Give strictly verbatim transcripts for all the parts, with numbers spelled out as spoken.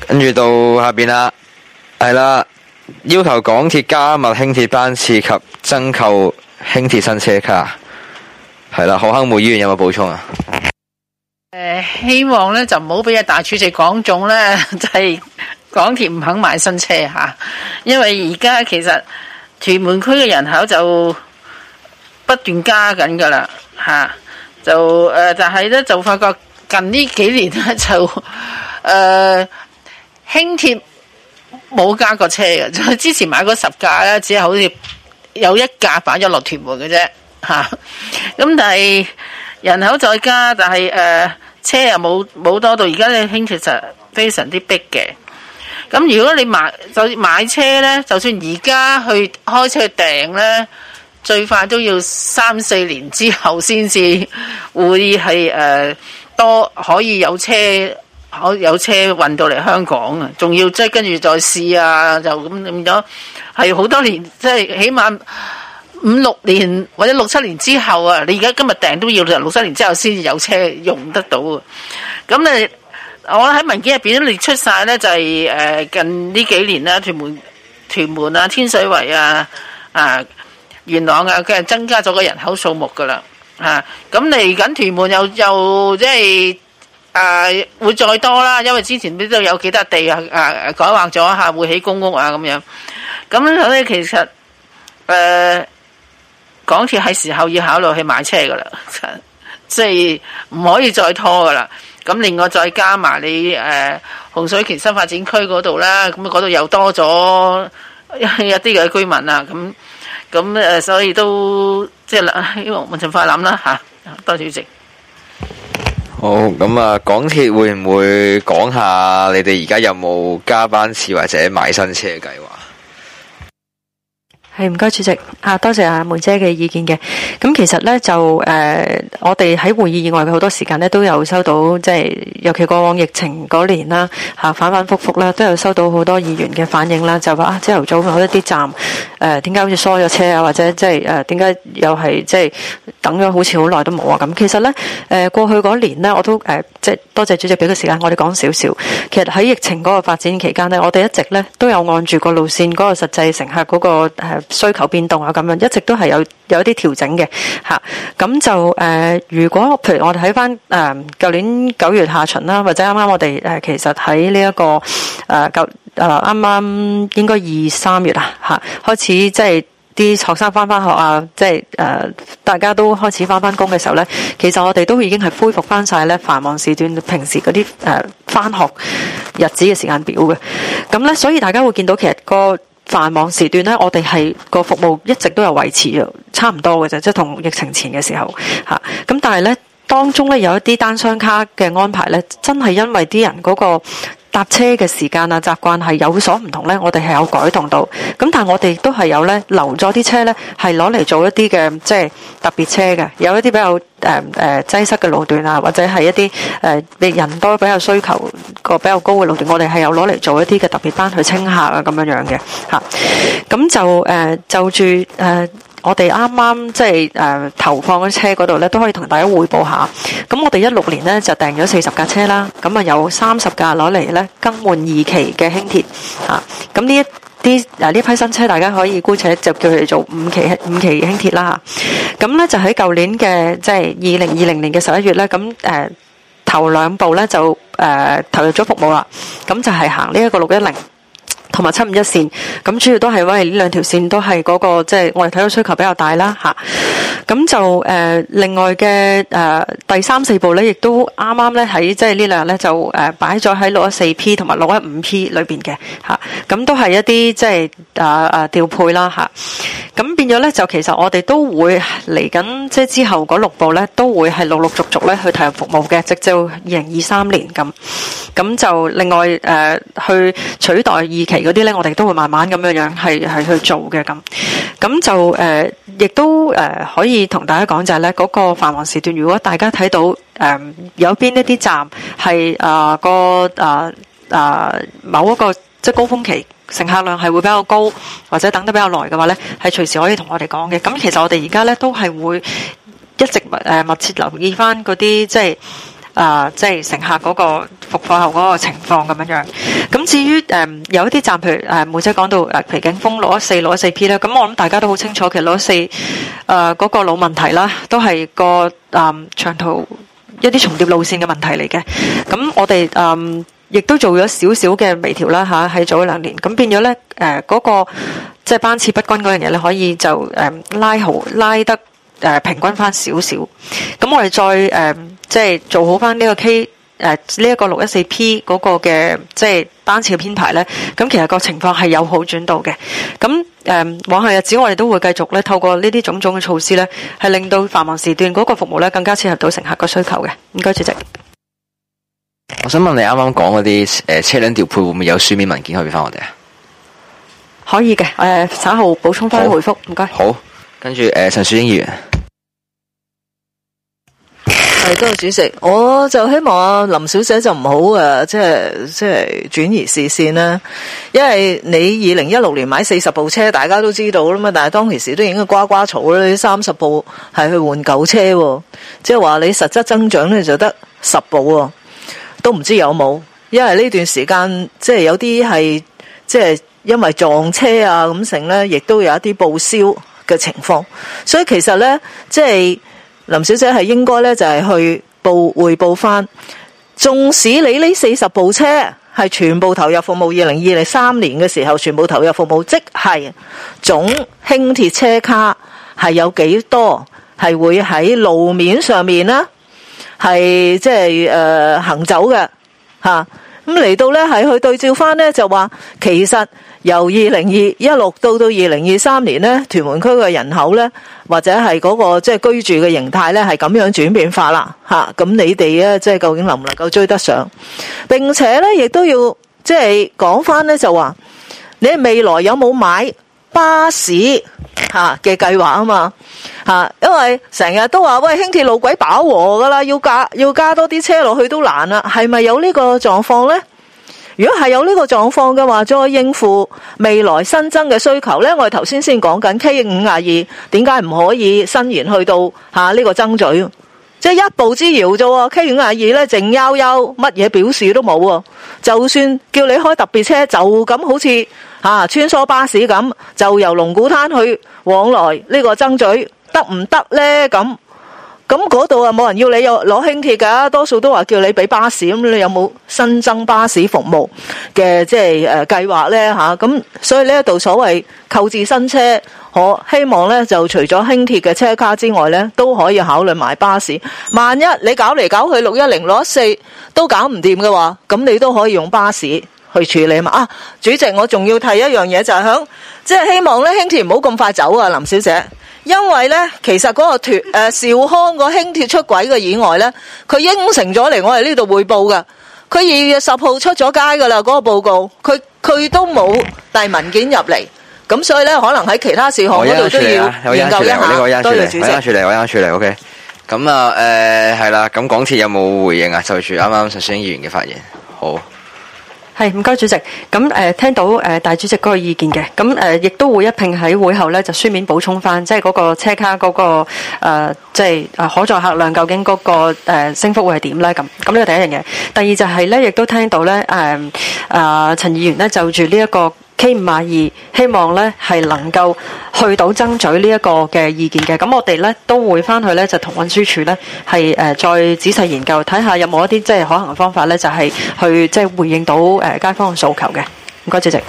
跟住到下邊啦，係啦，要求港鐵加密輕鐵班次及增購輕鐵新車卡。係啦，何坑妹醫院有冇補充啊？ 誒，希望咧就唔好俾阿大主席講中咧，就係港鐵唔肯買新車吓，因為而家其實屯門區嘅人口就不斷加緊噶啦吓，就誒，但係咧就發覺近呢幾年咧就誒輕鐵冇加過車嘅，就之前買嗰十架咧，只係好似有一架擺咗落屯門嘅啫吓，咁但係人口再加，但係誒、呃、車又冇冇多到，而家嘅輕鐵實非常之逼嘅。咁如果你買就買車咧，就算而家去開車去訂咧，最快都要三四年之後先至會係誒、呃、多可以有車可有車運到嚟香港啊！仲要即係跟住再試啊，就咁變咗係好多年，即係起碼五六年或者六七年之後啊！你而家今日訂都要六七年之後先至有車用得到啊！咁你我喺文件入邊都列出晒咧，就係誒近呢幾年啦，屯門屯門啊、天水圍啊、啊元朗啊，佢係增加咗個人口數目噶啦嚇。咁嚟緊屯門又又即係啊會再多啦，因為之前都有幾笪地啊啊改劃咗下，會起公屋啊咁樣。咁所以其實誒、呃、港鐵係時候要考慮去買車噶啦，即係唔可以再拖噶啦。咁另外再加埋你誒、呃、洪水橋新發展區嗰度啦，咁嗰度又多咗一啲嘅居民啊，咁咁誒，所以都即係希望盡快諗啦嚇。多謝主席。 好，咁啊，港鐵會唔會講下你哋而家有冇加班次或者買新車嘅計劃？ 係，唔該主席啊，多謝阿梅姐嘅意見嘅。咁其實咧就誒、呃，我哋喺會議以外嘅好多時間咧都有收到，即係尤其過往疫情嗰年啦，吓、啊、反反复复啦，都有收到好多議員嘅反應啦，就話啊朝頭早某一啲站誒點解好似疏咗車啊，或者即係誒點解又係即係等咗好似好耐都冇啊咁。其實咧誒、呃、過去嗰年咧我都誒、呃、即係多謝主席俾個時間我哋講少少。其實喺疫情嗰個發展期間咧，我哋一直咧都有按住個路線嗰個實際乘客嗰個誒需求變動啊，咁樣一直都係有有一啲調整嘅吓。咁就誒、呃，如果譬如我哋睇翻誒舊年九月下旬啦，或者啱啱我哋誒、呃、其實喺呢一個誒舊誒啱啱應該二三月啊吓開始即係啲學生翻翻學啊，即係誒大家都開始翻翻工嘅時候咧，其實我哋都已經係恢復翻晒咧繁忙時段平時嗰啲誒翻學日子嘅時間表嘅。咁咧，所以大家會見到其實個繁忙時段咧，我哋係個服務一直都有維持嘅，差唔多嘅啫，即係同疫情前嘅時候嚇。咁但係咧，當中咧有一啲單雙卡嘅安排咧，真係因為啲人嗰個搭車嘅時間啊習慣係有所唔同咧，我哋係有改動到。咁但係我哋都係有咧留咗啲車咧，係攞嚟做一啲嘅即係特別車嘅，有一啲比較誒誒擠塞嘅路段啊，或者係一啲誒你人多比較需求個比較高嘅路段，我哋係有攞嚟做一啲嘅特別班去清客啊咁樣樣嘅嚇。咁就誒、呃、就住誒。呃我哋啱啱即係誒投放嘅車嗰度咧，都可以同大家匯報下。咁我哋一六年咧就訂咗四十架車啦，咁啊有三十架攞嚟咧更換二期嘅輕鐵嚇。咁呢一啲誒呢批新車，大家可以姑且就叫佢哋做五期五期輕鐵啦嚇。咁咧就喺舊年嘅即係二零二零年嘅十一月咧，咁誒、呃、頭兩部咧就誒、呃、投入咗服務啦。咁就係行呢一個六一零。同埋七五一線，咁主要都係因為呢兩條線都係嗰、那個即係、就是、我哋睇到需求比較大啦吓，咁就誒、呃、另外嘅誒、呃、第三四部咧，亦都啱啱咧喺即係呢兩日咧就誒擺咗喺六一四 P 同埋六一五 P 裏邊嘅吓，咁都係一啲即係誒誒調配啦吓，咁變咗咧就其實我哋都會嚟緊即係之後嗰六部咧都會係陸陸續續咧去投入服務嘅，直至二零二三年咁，咁就另外誒、呃、去取代二期。嗰啲咧，我哋都會慢慢咁樣樣係係去做嘅咁，咁就誒，亦、呃、都誒、呃、可以同大家講就係咧，嗰個繁忙時段，如果大家睇到誒、呃、有邊一啲站係啊個啊啊某一個即係高峰期，乘客量係會比較高，或者等得比較耐嘅話咧，係隨時可以同我哋講嘅。咁其實我哋而家咧都係會一直誒密切留意翻嗰啲即係。 啊，即係乘客嗰個復課後嗰個情況咁樣樣。咁至於誒、嗯、有一啲站，譬如誒妹姐講到誒皮景峰六一四六一四 P 咧，咁我諗大家都好清楚，其實六一四誒嗰個老問題啦，都係個誒、嗯、長途一啲重疊路線嘅問題嚟嘅。咁我哋誒。嗯亦都做咗少少嘅微調啦嚇，喺早一兩年，咁變咗咧誒嗰個即係班次不均嗰樣嘢咧，可以就誒、呃、拉好拉得誒、呃、平均翻少少。咁我哋再誒、呃、即係做好翻呢個 K 誒呢一個六一四 P 嗰個嘅即係班次嘅編排咧，咁其實個情況係有好轉到嘅。咁誒、呃、往後日子我哋都會繼續咧透過呢啲種種嘅措施咧，係令到繁忙時段嗰個服務咧更加切合到乘客個需求嘅。唔該，主席。 我想問你啱啱講嗰啲誒車輛調配會唔會有書面文件可以俾翻我哋啊？ 可以嘅，誒、呃、稍後補充翻回覆，唔該。 好，跟住誒陳樹英議員。 係，多謝主席。我就希望啊林小姐就唔好誒，即係即係轉移視線啦。因為你二零一六年買四十部車，大家都知道啦嘛。但係當其時都已經呱呱嘈啦，你三十部係去換舊車，即係話你實質增長咧就得十部喎。都唔知有冇，因為呢段時間即係有啲係即係因為撞車啊咁成咧，亦都有一啲報銷嘅情況，所以其實咧即係林小姐係應該咧就係去報匯報翻，縱使你呢四十部車係全部投入服務，二零二零三年嘅時候全部投入服務，即係總輕鐵車卡係有幾多係會喺路面上面啦。係即係誒行走嘅吓，咁嚟到咧係去對照翻咧就話，其實由二零二一六到到二零二三年咧，屯門區嘅人口咧或者係嗰個即係居住嘅形態咧係咁樣轉變化啦吓，咁你哋咧即係究竟能唔能夠追得上？並且咧亦都要即係講翻咧就話，你未來有冇買巴士吓嘅計劃啊嘛？吓，因為成日都話喂，輕鐵路軌飽和噶啦，要加要加多啲車落去都難啦，係咪有呢個狀況呢？如果係有呢個狀況嘅話，再應付未來新增嘅需求呢，我哋頭先先講緊 K 五廿二，點解唔可以伸延去到吓呢個爭咀？即係一步之遙啫 ，K 五廿二呢靜悠悠，乜嘢表示都冇。就算叫你開特別車，就咁好似吓穿梭巴士咁，就由龍鼓灘去往來呢個爭咀。得唔得呢？咁咁嗰度啊冇人要你有攞輕鐵噶，多數都話叫你俾巴士。咁你有冇新增巴士服務嘅即係誒計劃呢？吓？咁所以呢一度所謂購置新車，我希望呢就除咗輕鐵嘅車卡之外呢，都可以考慮埋巴士。萬一你搞嚟搞去六一零六一四都搞唔掂嘅話，咁你都可以用巴士去處理嘛。啊，主席，我仲要提一樣嘢，就係響即係希望呢輕鐵唔好咁快走啊，林小姐。因為咧，其實嗰個屯誒兆康個輕鐵出軌嘅意外咧，佢應承咗嚟我哋呢度匯報噶。佢二月十號出咗街噶啦，嗰個報告，佢佢都冇遞文件入嚟。咁所以咧，可能喺其他事項嗰度都要研究一下。多謝主席。我啱處理，我啱處理。O K。咁啊，誒係啦。咁港鐵有冇回應啊？就住啱啱陳選議員嘅發言。好。 係，唔該主席。咁誒、呃、聽到誒、呃、大主席嗰個意見嘅，咁誒亦都會一併喺會後咧就書面補充翻，即係嗰個車卡嗰、嗰個誒即係誒可載客量究竟嗰、嗰個誒、呃、升幅會係點咧？咁咁呢個第一樣嘢。第二就係咧，亦都聽到咧誒誒陳議員咧就住呢一個 K 五廿二，希望咧係能夠去到爭取呢一個嘅意見嘅。咁我哋咧都會翻去咧就同運輸署咧係誒再仔細研究，睇下有冇一啲即係可行嘅方法咧，就係、是、去即係回應到誒街坊嘅訴求嘅。唔該，主席。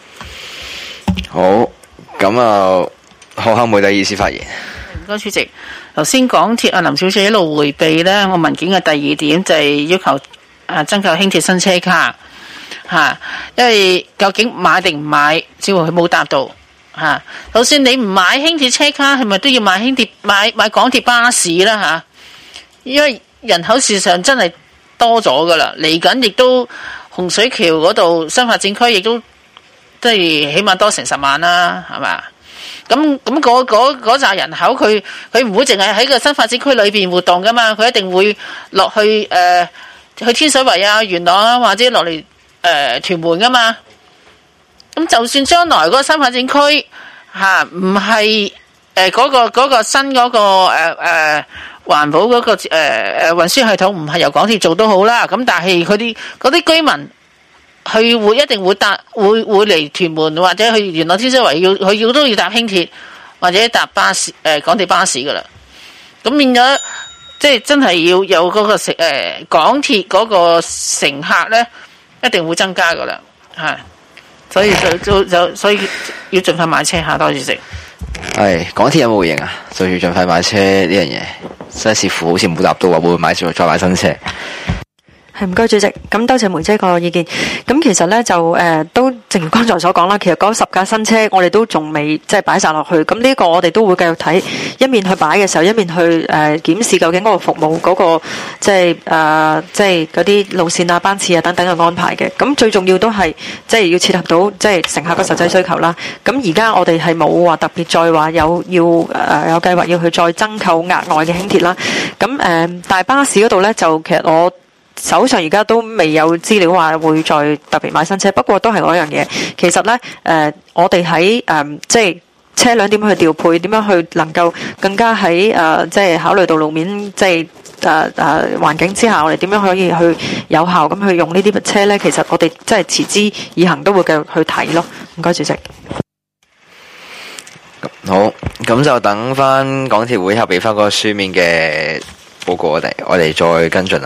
好，咁啊，何孝梅第二次發言。 唔該，主席。頭先港鐵啊林小姐一路迴避咧，我文件嘅第二點就係要求啊增購輕鐵新車卡。吓，因為究竟買定唔買，只會佢冇答到吓。就算你唔買輕鐵車卡，係咪都要買輕鐵買買港鐵巴士啦吓？因為人口事實上真係多咗噶啦，嚟緊亦都洪水橋嗰度新發展區亦都即係起碼多成十萬啦，係嘛？咁咁嗰嗰嗰扎人口，佢佢唔會淨係喺個新發展區裏邊活動噶嘛，佢一定會落去誒、呃、去天水圍啊、元朗啊，或者落嚟。誒、呃，屯門噶嘛？咁就算將來嗰個新發展區吓唔係誒嗰個、嗰個新嗰、嗰個誒誒環保嗰、那個誒誒、呃、運輸系統唔係由港鐵做都好啦。咁但係佢啲嗰啲居民，佢會一定會搭會會嚟屯門或者去元朗天水圍，要佢要都要搭輕鐵或者搭巴士誒、呃、港鐵巴士噶啦。咁變咗即係真係要有嗰、那個乘誒、呃、港鐵嗰個乘客咧，一定會增加噶啦，係。所以就就就所以要盡快買車吓，多謝主席。 係港鐵有冇回應啊？就要盡快買車呢樣嘢，真係似乎好似冇答到話會唔會買再再買新車。 係唔該主席，咁多謝梅姐個意見。咁其實咧就誒、呃、都正如剛才所講啦，其實嗰十架新車我哋都仲未即係擺晒落去。咁呢個我哋都會繼續睇，一面去擺嘅時候，一面去誒檢、呃、視究竟嗰個服務嗰、那個即係誒即係嗰啲路線啊、班次啊等等嘅安排嘅。咁最重要都係即係要切合到即係乘客嘅實際需求啦。咁而家我哋係冇話特別再話有要誒、呃、有計劃要去再增購額外嘅輕鐵啦。咁誒、呃，但係巴士嗰度咧就其實我手上而家都未有資料話會再特別買新車，不過都係嗰樣嘢。其實呢，誒、呃，我哋喺誒即係車輛點樣去調配，點樣去能夠更加喺誒、呃、即係考慮到路面即係誒誒環境之下，我哋點樣可以去有效咁去用呢啲車呢？其實我哋即係持之以恆都會繼續去睇咯。唔該，主席。 好，咁就等翻港鐵會後俾翻個書面嘅報告我哋，我哋再跟進啦。